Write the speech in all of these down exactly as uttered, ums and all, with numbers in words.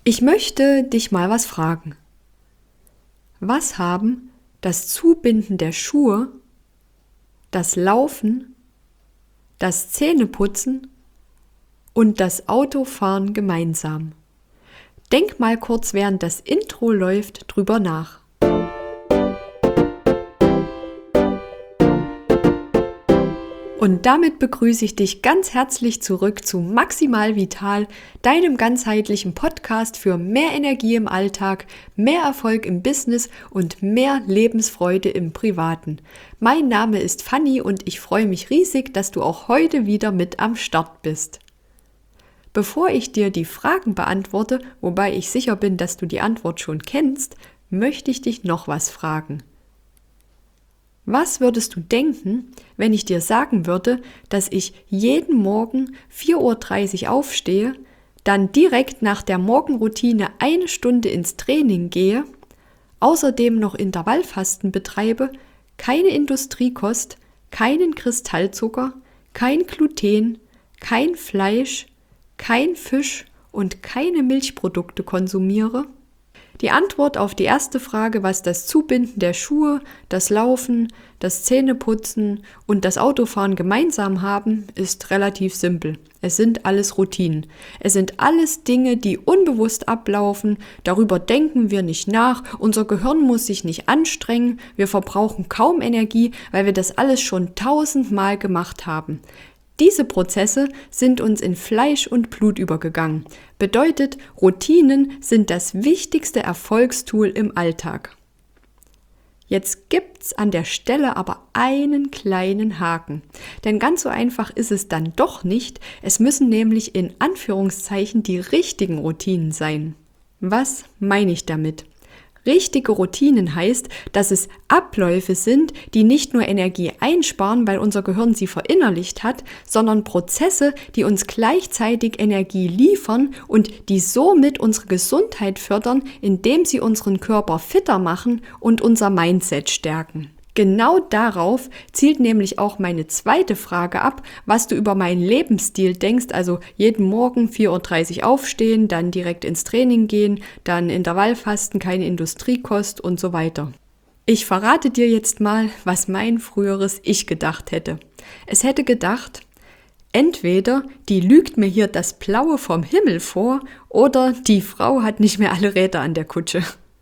Ich möchte dich mal was fragen. Was haben das Zubinden der Schuhe, das Laufen, das Zähneputzen und das Autofahren gemeinsam? Denk mal kurz, während das Intro läuft, drüber nach. Und damit begrüße ich dich ganz herzlich zurück zu Maximal Vital, deinem ganzheitlichen Podcast für mehr Energie im Alltag, mehr Erfolg im Business und mehr Lebensfreude im Privaten. Mein Name ist Fanny und ich freue mich riesig, dass du auch heute wieder mit am Start bist. Bevor ich dir die Fragen beantworte, wobei ich sicher bin, dass du die Antwort schon kennst, möchte ich dich noch was fragen. Was würdest du denken, wenn ich dir sagen würde, dass ich jeden Morgen vier Uhr dreißig aufstehe, dann direkt nach der Morgenroutine eine Stunde ins Training gehe, außerdem noch Intervallfasten betreibe, keine Industriekost, keinen Kristallzucker, kein Gluten, kein Fleisch, kein Fisch und keine Milchprodukte konsumiere? Die Antwort auf die erste Frage, was das Zubinden der Schuhe, das Laufen, das Zähneputzen und das Autofahren gemeinsam haben, ist relativ simpel. Es sind alles Routinen. Es sind alles Dinge, die unbewusst ablaufen. Darüber denken wir nicht nach. Unser Gehirn muss sich nicht anstrengen. Wir verbrauchen kaum Energie, weil wir das alles schon tausendmal gemacht haben. Diese Prozesse sind uns in Fleisch und Blut übergegangen. Bedeutet, Routinen sind das wichtigste Erfolgstool im Alltag. Jetzt gibt's an der Stelle aber einen kleinen Haken. Denn ganz so einfach ist es dann doch nicht. Es müssen nämlich in Anführungszeichen die richtigen Routinen sein. Was meine ich damit? Richtige Routinen heißt, dass es Abläufe sind, die nicht nur Energie einsparen, weil unser Gehirn sie verinnerlicht hat, sondern Prozesse, die uns gleichzeitig Energie liefern und die somit unsere Gesundheit fördern, indem sie unseren Körper fitter machen und unser Mindset stärken. Genau darauf zielt nämlich auch meine zweite Frage ab, was du über meinen Lebensstil denkst, also jeden Morgen vier Uhr dreißig aufstehen, dann direkt ins Training gehen, dann Intervallfasten, keine Industriekost und so weiter. Ich verrate dir jetzt mal, was mein früheres Ich gedacht hätte. Es hätte gedacht, entweder die lügt mir hier das Blaue vom Himmel vor oder die Frau hat nicht mehr alle Räder an der Kutsche.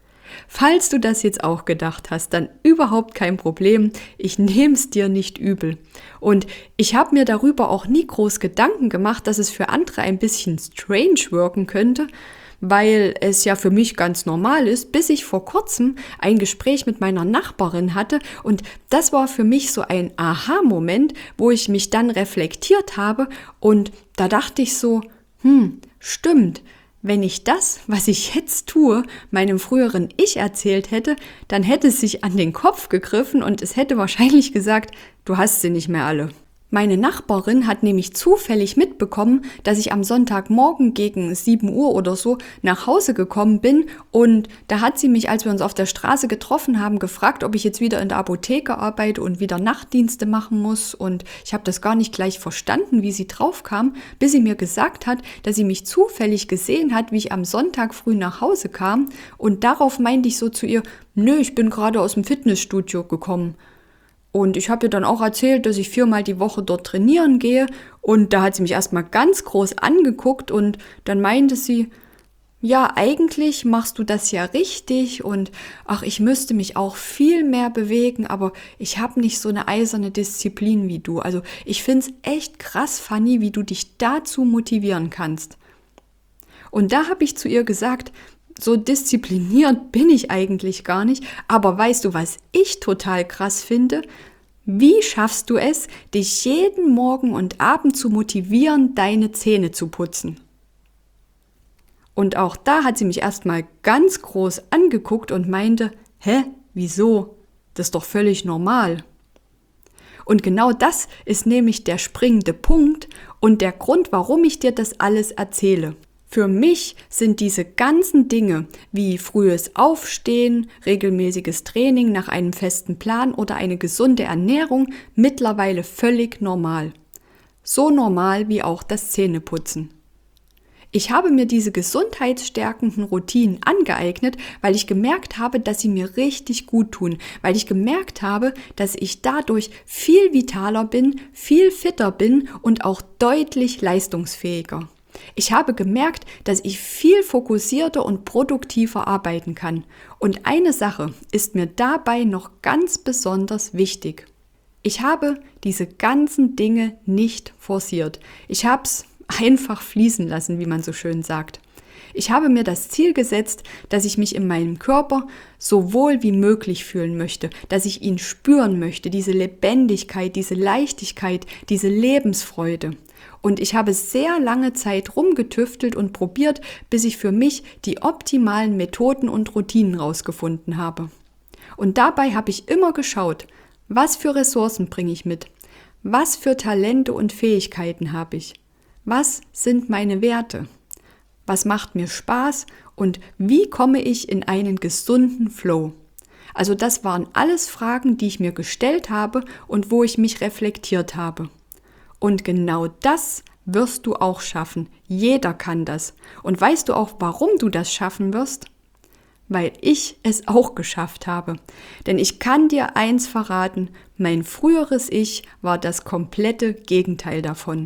Falls du das jetzt auch gedacht hast, dann überhaupt kein Problem, ich nehme es dir nicht übel. Und ich habe mir darüber auch nie groß Gedanken gemacht, dass es für andere ein bisschen strange wirken könnte, weil es ja für mich ganz normal ist, bis ich vor kurzem ein Gespräch mit meiner Nachbarin hatte und das war für mich so ein Aha-Moment, wo ich mich dann reflektiert habe und da dachte ich so, hm, stimmt. Wenn ich das, was ich jetzt tue, meinem früheren Ich erzählt hätte, dann hätte es sich an den Kopf gegriffen und es hätte wahrscheinlich gesagt, du hast sie nicht mehr alle. Meine Nachbarin hat nämlich zufällig mitbekommen, dass ich am Sonntagmorgen gegen sieben Uhr oder so nach Hause gekommen bin und da hat sie mich, als wir uns auf der Straße getroffen haben, gefragt, ob ich jetzt wieder in der Apotheke arbeite und wieder Nachtdienste machen muss und ich habe das gar nicht gleich verstanden, wie sie drauf kam, bis sie mir gesagt hat, dass sie mich zufällig gesehen hat, wie ich am Sonntag früh nach Hause kam und darauf meinte ich so zu ihr, nö, ich bin gerade aus dem Fitnessstudio gekommen. Und ich habe ihr dann auch erzählt, dass ich viermal die Woche dort trainieren gehe und da hat sie mich erstmal ganz groß angeguckt und dann meinte sie, ja, eigentlich machst du das ja richtig und ach, ich müsste mich auch viel mehr bewegen, aber ich habe nicht so eine eiserne Disziplin wie du. Also ich finde es echt krass, Fanny, wie du dich dazu motivieren kannst. Und da habe ich zu ihr gesagt, so diszipliniert bin ich eigentlich gar nicht, aber weißt du, was ich total krass finde? Wie schaffst du es, dich jeden Morgen und Abend zu motivieren, deine Zähne zu putzen? Und auch da hat sie mich erstmal ganz groß angeguckt und meinte, hä, wieso? Das ist doch völlig normal. Und genau das ist nämlich der springende Punkt und der Grund, warum ich dir das alles erzähle. Für mich sind diese ganzen Dinge wie frühes Aufstehen, regelmäßiges Training nach einem festen Plan oder eine gesunde Ernährung mittlerweile völlig normal. So normal wie auch das Zähneputzen. Ich habe mir diese gesundheitsstärkenden Routinen angeeignet, weil ich gemerkt habe, dass sie mir richtig gut tun, weil ich gemerkt habe, dass ich dadurch viel vitaler bin, viel fitter bin und auch deutlich leistungsfähiger. Ich habe gemerkt, dass ich viel fokussierter und produktiver arbeiten kann. Und eine Sache ist mir dabei noch ganz besonders wichtig. Ich habe diese ganzen Dinge nicht forciert. Ich habe es einfach fließen lassen, wie man so schön sagt. Ich habe mir das Ziel gesetzt, dass ich mich in meinem Körper so wohl wie möglich fühlen möchte, dass ich ihn spüren möchte, diese Lebendigkeit, diese Leichtigkeit, diese Lebensfreude. Und ich habe sehr lange Zeit rumgetüftelt und probiert, bis ich für mich die optimalen Methoden und Routinen rausgefunden habe. Und dabei habe ich immer geschaut, was für Ressourcen bringe ich mit, was für Talente und Fähigkeiten habe ich. Was sind meine Werte? Was macht mir Spaß und wie komme ich in einen gesunden Flow? Also das waren alles Fragen, die ich mir gestellt habe und wo ich mich reflektiert habe. Und genau das wirst du auch schaffen. Jeder kann das. Und weißt du auch, warum du das schaffen wirst? Weil ich es auch geschafft habe. Denn ich kann dir eins verraten, mein früheres Ich war das komplette Gegenteil davon.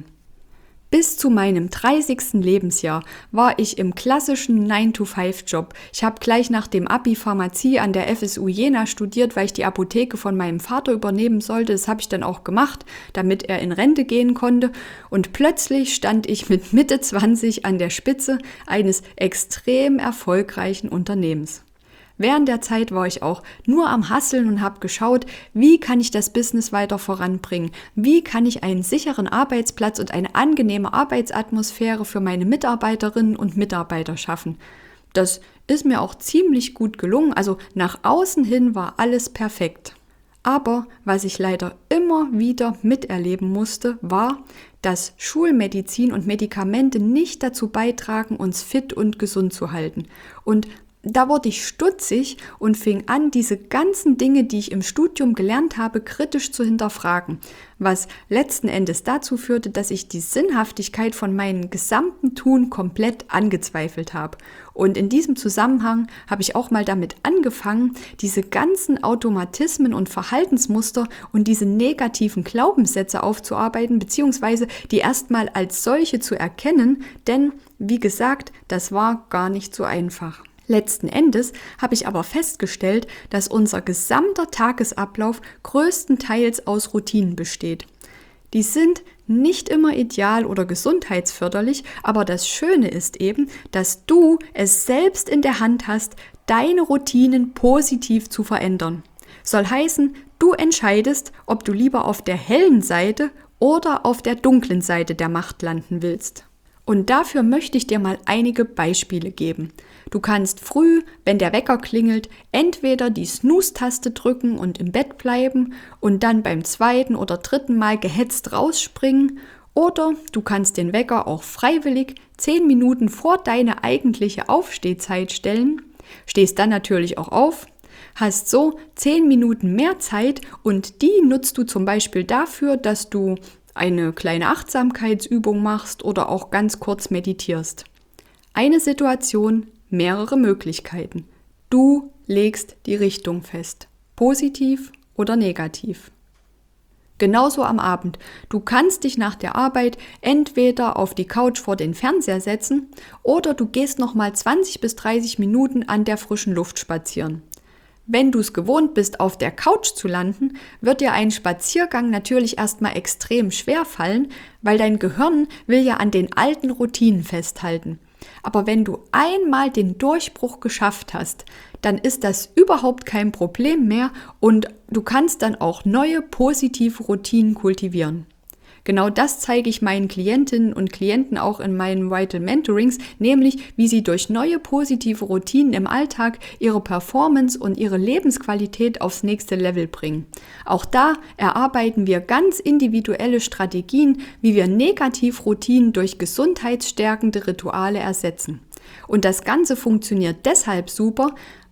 Bis zu meinem dreißigsten Lebensjahr war ich im klassischen nine to five Job. Ich habe gleich nach dem Abi Pharmazie an der F S U Jena studiert, weil ich die Apotheke von meinem Vater übernehmen sollte. Das habe ich dann auch gemacht, damit er in Rente gehen konnte. Und plötzlich stand ich mit Mitte zwanzig an der Spitze eines extrem erfolgreichen Unternehmens. Während der Zeit war ich auch nur am Hasseln und habe geschaut, wie kann ich das Business weiter voranbringen? Wie kann ich einen sicheren Arbeitsplatz und eine angenehme Arbeitsatmosphäre für meine Mitarbeiterinnen und Mitarbeiter schaffen? Das ist mir auch ziemlich gut gelungen, also nach außen hin war alles perfekt. Aber was ich leider immer wieder miterleben musste, war, dass Schulmedizin und Medikamente nicht dazu beitragen, uns fit und gesund zu halten. Und da wurde ich stutzig und fing an, diese ganzen Dinge, die ich im Studium gelernt habe, kritisch zu hinterfragen, was letzten Endes dazu führte, dass ich die Sinnhaftigkeit von meinem gesamten Tun komplett angezweifelt habe. Und in diesem Zusammenhang habe ich auch mal damit angefangen, diese ganzen Automatismen und Verhaltensmuster und diese negativen Glaubenssätze aufzuarbeiten, beziehungsweise die erstmal als solche zu erkennen, denn, wie gesagt, das war gar nicht so einfach. Letzten Endes habe ich aber festgestellt, dass unser gesamter Tagesablauf größtenteils aus Routinen besteht. Die sind nicht immer ideal oder gesundheitsförderlich, aber das Schöne ist eben, dass du es selbst in der Hand hast, deine Routinen positiv zu verändern. Soll heißen, du entscheidest, ob du lieber auf der hellen Seite oder auf der dunklen Seite der Macht landen willst. Und dafür möchte ich dir mal einige Beispiele geben. Du kannst früh, wenn der Wecker klingelt, entweder die Snooze-Taste drücken und im Bett bleiben und dann beim zweiten oder dritten Mal gehetzt rausspringen, oder du kannst den Wecker auch freiwillig zehn Minuten vor deine eigentliche Aufstehzeit stellen, stehst dann natürlich auch auf, hast so zehn Minuten mehr Zeit und die nutzt du zum Beispiel dafür, dass du eine kleine Achtsamkeitsübung machst oder auch ganz kurz meditierst. Eine Situation, mehrere Möglichkeiten. Du legst die Richtung fest, positiv oder negativ. Genauso am Abend. Du kannst dich nach der Arbeit entweder auf die Couch vor den Fernseher setzen oder du gehst nochmal zwanzig bis dreißig Minuten an der frischen Luft spazieren. Wenn du es gewohnt bist, auf der Couch zu landen, wird dir ein Spaziergang natürlich erstmal extrem schwer fallen, weil dein Gehirn will ja an den alten Routinen festhalten. Aber wenn du einmal den Durchbruch geschafft hast, dann ist das überhaupt kein Problem mehr und du kannst dann auch neue positive Routinen kultivieren. Genau das zeige ich meinen Klientinnen und Klienten auch in meinen Vital Mentorings, nämlich wie sie durch neue positive Routinen im Alltag ihre Performance und ihre Lebensqualität aufs nächste Level bringen. Auch da erarbeiten wir ganz individuelle Strategien, wie wir Negativroutinen durch gesundheitsstärkende Rituale ersetzen. Und das Ganze funktioniert deshalb super,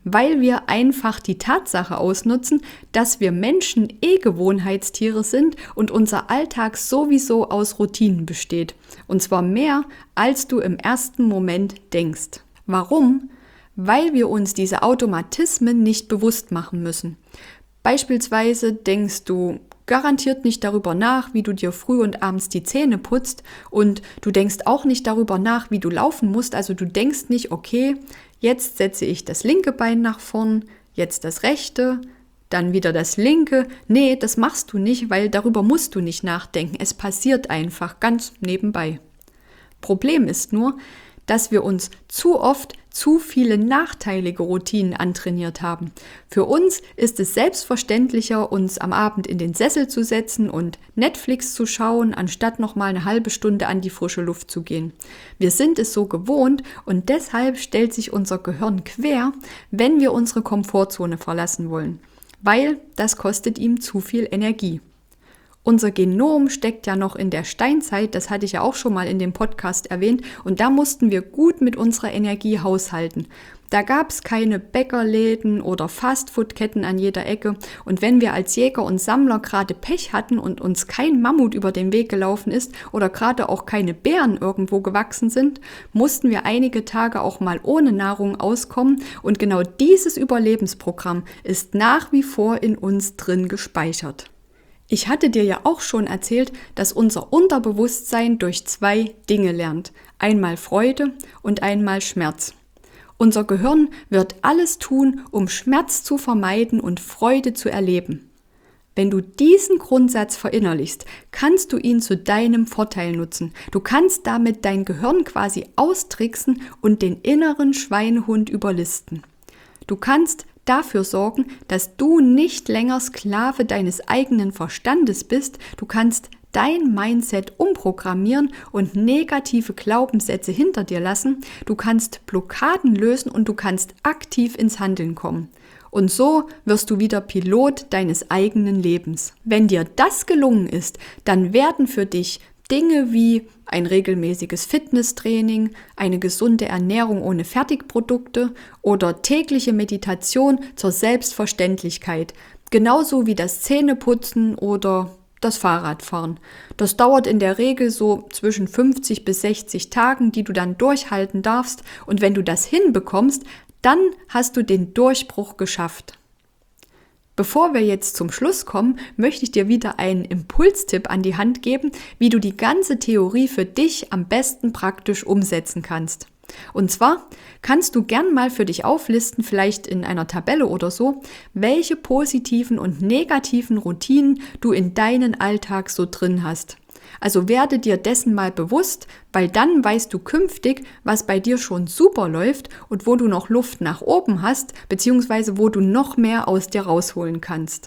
weil wir einfach die Tatsache ausnutzen, dass wir Menschen eh Gewohnheitstiere sind und unser Alltag sowieso aus Routinen besteht. Und zwar mehr, als du im ersten Moment denkst. Warum? Weil wir uns diese Automatismen nicht bewusst machen müssen. Beispielsweise denkst du garantiert nicht darüber nach, wie du dir früh und abends die Zähne putzt, und du denkst auch nicht darüber nach, wie du laufen musst. Also du denkst nicht, okay, jetzt setze ich das linke Bein nach vorn, jetzt das rechte, dann wieder das linke. Nee, das machst du nicht, weil darüber musst du nicht nachdenken. Es passiert einfach ganz nebenbei. Problem ist nur, dass wir uns zu oft zu viele nachteilige Routinen antrainiert haben. Für uns ist es selbstverständlicher, uns am Abend in den Sessel zu setzen und Netflix zu schauen, anstatt noch mal eine halbe Stunde an die frische Luft zu gehen. Wir sind es so gewohnt und deshalb stellt sich unser Gehirn quer, wenn wir unsere Komfortzone verlassen wollen, weil das kostet ihm zu viel Energie. Unser Genom steckt ja noch in der Steinzeit, das hatte ich ja auch schon mal in dem Podcast erwähnt, und da mussten wir gut mit unserer Energie haushalten. Da gab es keine Bäckerläden oder Fastfood-Ketten an jeder Ecke, und wenn wir als Jäger und Sammler gerade Pech hatten und uns kein Mammut über den Weg gelaufen ist oder gerade auch keine Bären irgendwo gewachsen sind, mussten wir einige Tage auch mal ohne Nahrung auskommen, und genau dieses Überlebensprogramm ist nach wie vor in uns drin gespeichert. Ich hatte dir ja auch schon erzählt, dass unser Unterbewusstsein durch zwei Dinge lernt. Einmal Freude und einmal Schmerz. Unser Gehirn wird alles tun, um Schmerz zu vermeiden und Freude zu erleben. Wenn du diesen Grundsatz verinnerlichst, kannst du ihn zu deinem Vorteil nutzen. Du kannst damit dein Gehirn quasi austricksen und den inneren Schweinehund überlisten. Du kannst dafür sorgen, dass du nicht länger Sklave deines eigenen Verstandes bist. Du kannst dein Mindset umprogrammieren und negative Glaubenssätze hinter dir lassen. Du kannst Blockaden lösen und du kannst aktiv ins Handeln kommen. Und so wirst du wieder Pilot deines eigenen Lebens. Wenn dir das gelungen ist, dann werden für dich Dinge wie ein regelmäßiges Fitnesstraining, eine gesunde Ernährung ohne Fertigprodukte oder tägliche Meditation zur Selbstverständlichkeit, genauso wie das Zähneputzen oder das Fahrradfahren. Das dauert in der Regel so zwischen fünfzig bis sechzig Tagen, die du dann durchhalten darfst, und wenn du das hinbekommst, dann hast du den Durchbruch geschafft. Bevor wir jetzt zum Schluss kommen, möchte ich dir wieder einen Impulstipp an die Hand geben, wie du die ganze Theorie für dich am besten praktisch umsetzen kannst. Und zwar kannst du gern mal für dich auflisten, vielleicht in einer Tabelle oder so, welche positiven und negativen Routinen du in deinen Alltag so drin hast. Also werde dir dessen mal bewusst, weil dann weißt du künftig, was bei dir schon super läuft und wo du noch Luft nach oben hast, beziehungsweise wo du noch mehr aus dir rausholen kannst.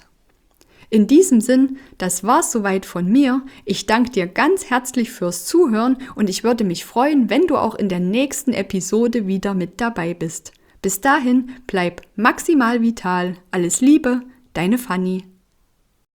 In diesem Sinn, das war's soweit von mir. Ich danke dir ganz herzlich fürs Zuhören und ich würde mich freuen, wenn du auch in der nächsten Episode wieder mit dabei bist. Bis dahin, bleib maximal vital. Alles Liebe, deine Fanny.